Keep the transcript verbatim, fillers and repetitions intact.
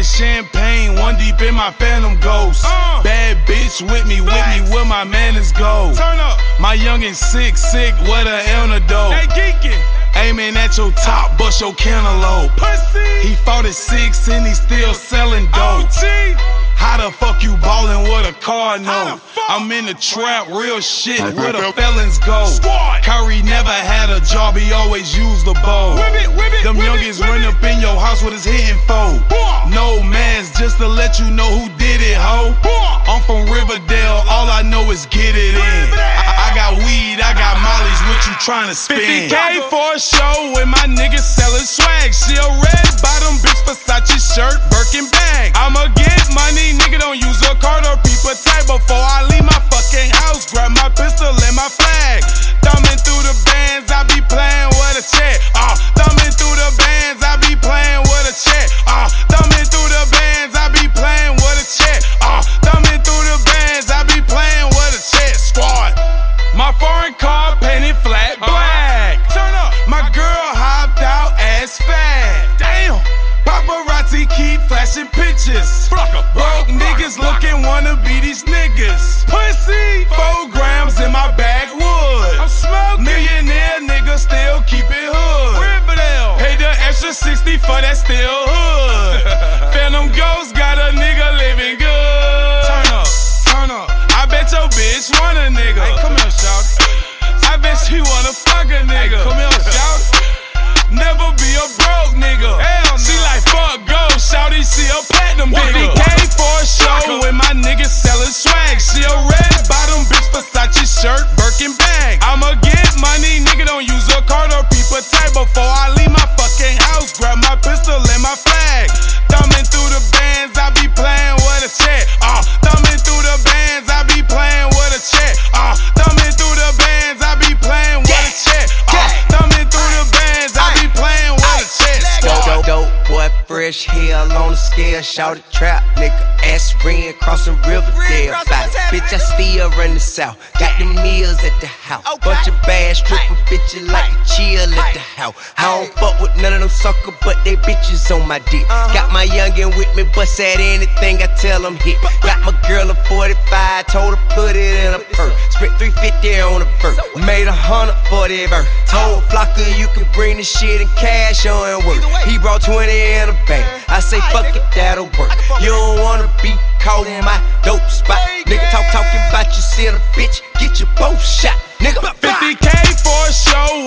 Drinking champagne, one deep in my phantom ghost. Uh, Bad bitch with me, with me, where my manners go. Turn up. My youngin' sick, sick, what a antidote. They geekin'. Aiming at your top, bust your cantaloupe. Pussy. He fought at six and he still selling dope. O G. How the fuck you ballin' with a car note? I'm in the trap, real shit, where the felons go. Squad. Kyrie never had a job, he always used the bow. Whip it, whip it, Them whip youngins it, run up in your house with his hitting foe. No mask, just to let you know who did it, ho. I'm from Riverdale, all I know is get it in. I, I got weed, I got mollies, what you tryna spin? fifty K for a show when my niggas sellin' swag. She a red bottom bitch, Versace shirt, Birkin bag. I'ma get money, nigga, don't use a card or peep a tag. Before I leave my fucking house, grab my pistol and my flag. Thumbing through the bands, I be playing with a check. Uh, thumbing through the bands, I be playing with a check. Uh, thumbing through the bands, I be playing with a check. Uh, thumbing through the bands, I be playing with a check. Squad. My foreign car painted flat black. Turn up. My girl hopped out ass fat. Damn. Paparazzi keep flashing pictures. Broke niggas looking wanna be these niggas. Pussy. Four grams in my backwood. I'm smoking. Millionaire nigga still keep it hood. Riverdale. Pay the extra sixty for that still hood. Phantom Ghost got a nigga living good. Turn up, turn up. I bet your bitch want a nigga. Hey, come here, shout. I bet she wanna fuck a nigga. Hey, come here, shout. Never be a broke nigga. Hell no. She like fuck go, shouty, she a platinum nigga. fifty K for a show when my niggas sellin' swag. She a red bottom bitch, Versace shirt, Birkin bag. I'ma get money, nigga, don't use a card or peep a tag. Before I leave my fucking house, grab my pistol and my flag. Thumbing through the bands, I be playing with a check. Uh, thumbing through the bands, I be playing with a check. Uh, thumbing through the bands, I be playing with a check. Uh, thumbing through the bands, I be playing with a check. Dope, dope, boy, fresh hell on the scale. Shout a trap, nigga. Ass ring crossing Riverdale. Bitch, I still run the south. Got the meals at the house. Bunch of bad stripper bitches like to chill at the house. I don't fuck with none of them suckers, but they bitches on my dick. Got my youngin' with me, bust at anything I tell them hit. Got my girl a forty-five, told her put it in a purse. Spent three fifty on a verse, made a hundred for that verse. Told Flocka you can bring the shit in cash on work. He brought twenty in a bag. I say fuck it, that'll work. You don't wanna be caught in my dope spot. Nigga talk talking about you, see a bitch, get your both shot. Nigga, fifty K for a show